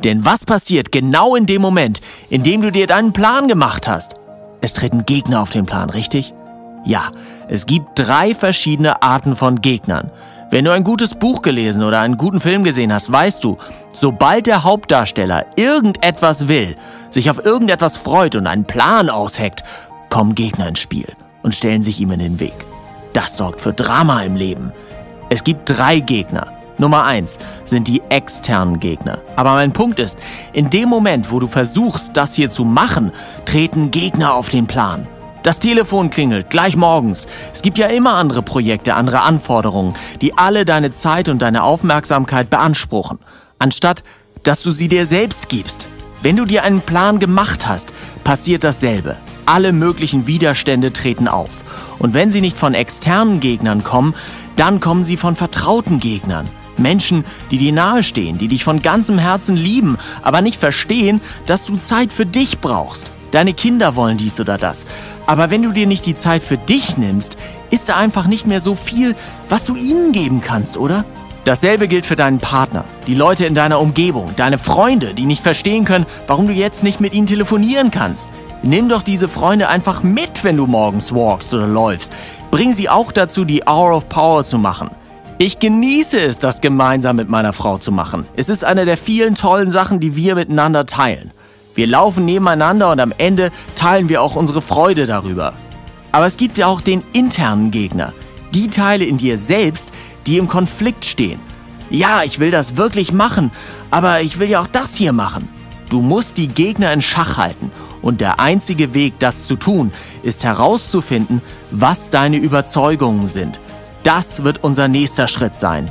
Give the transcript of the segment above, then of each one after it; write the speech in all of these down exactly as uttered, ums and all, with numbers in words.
Denn was passiert genau in dem Moment, in dem du dir deinen Plan gemacht hast? Es treten Gegner auf den Plan, richtig? Ja, es gibt drei verschiedene Arten von Gegnern. Wenn du ein gutes Buch gelesen oder einen guten Film gesehen hast, weißt du, sobald der Hauptdarsteller irgendetwas will, sich auf irgendetwas freut und einen Plan ausheckt, kommen Gegner ins Spiel und stellen sich ihm in den Weg. Das sorgt für Drama im Leben. Es gibt drei Gegner. Nummer eins sind die externen Gegner. Aber mein Punkt ist, in dem Moment, wo du versuchst, das hier zu machen, treten Gegner auf den Plan. Das Telefon klingelt, gleich morgens. Es gibt ja immer andere Projekte, andere Anforderungen, die alle deine Zeit und deine Aufmerksamkeit beanspruchen, anstatt dass du sie dir selbst gibst. Wenn du dir einen Plan gemacht hast, passiert dasselbe. Alle möglichen Widerstände treten auf. Und wenn sie nicht von externen Gegnern kommen, dann kommen sie von vertrauten Gegnern. Menschen, die dir nahestehen, die dich von ganzem Herzen lieben, aber nicht verstehen, dass du Zeit für dich brauchst. Deine Kinder wollen dies oder das. Aber wenn du dir nicht die Zeit für dich nimmst, ist da einfach nicht mehr so viel, was du ihnen geben kannst, oder? Dasselbe gilt für deinen Partner, die Leute in deiner Umgebung, deine Freunde, die nicht verstehen können, warum du jetzt nicht mit ihnen telefonieren kannst. Nimm doch diese Freunde einfach mit, wenn du morgens walkst oder läufst. Bring sie auch dazu, die Hour of Power zu machen. Ich genieße es, das gemeinsam mit meiner Frau zu machen. Es ist eine der vielen tollen Sachen, die wir miteinander teilen. Wir laufen nebeneinander und am Ende teilen wir auch unsere Freude darüber. Aber es gibt ja auch den internen Gegner. Die Teile in dir selbst, die im Konflikt stehen. Ja, ich will das wirklich machen, aber ich will ja auch das hier machen. Du musst die Gegner in Schach halten. Und der einzige Weg, das zu tun, ist herauszufinden, was deine Überzeugungen sind. Das wird unser nächster Schritt sein.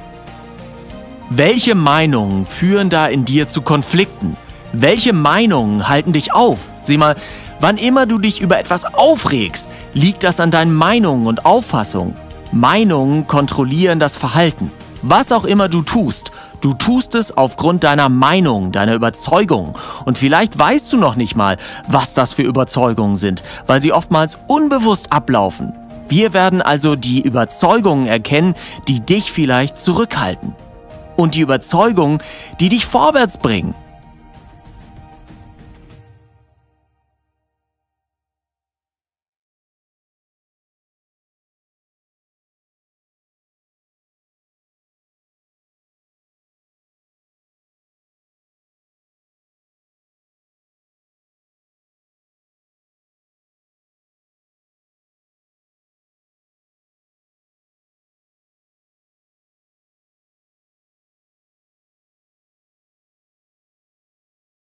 Welche Meinungen führen da in dir zu Konflikten? Welche Meinungen halten dich auf? Sieh mal, wann immer du dich über etwas aufregst, liegt das an deinen Meinungen und Auffassungen. Meinungen kontrollieren das Verhalten. Was auch immer du tust, du tust es aufgrund deiner Meinung, deiner Überzeugung. Und vielleicht weißt du noch nicht mal, was das für Überzeugungen sind, weil sie oftmals unbewusst ablaufen. Wir werden also die Überzeugungen erkennen, die dich vielleicht zurückhalten. Und die Überzeugungen, die dich vorwärts bringen.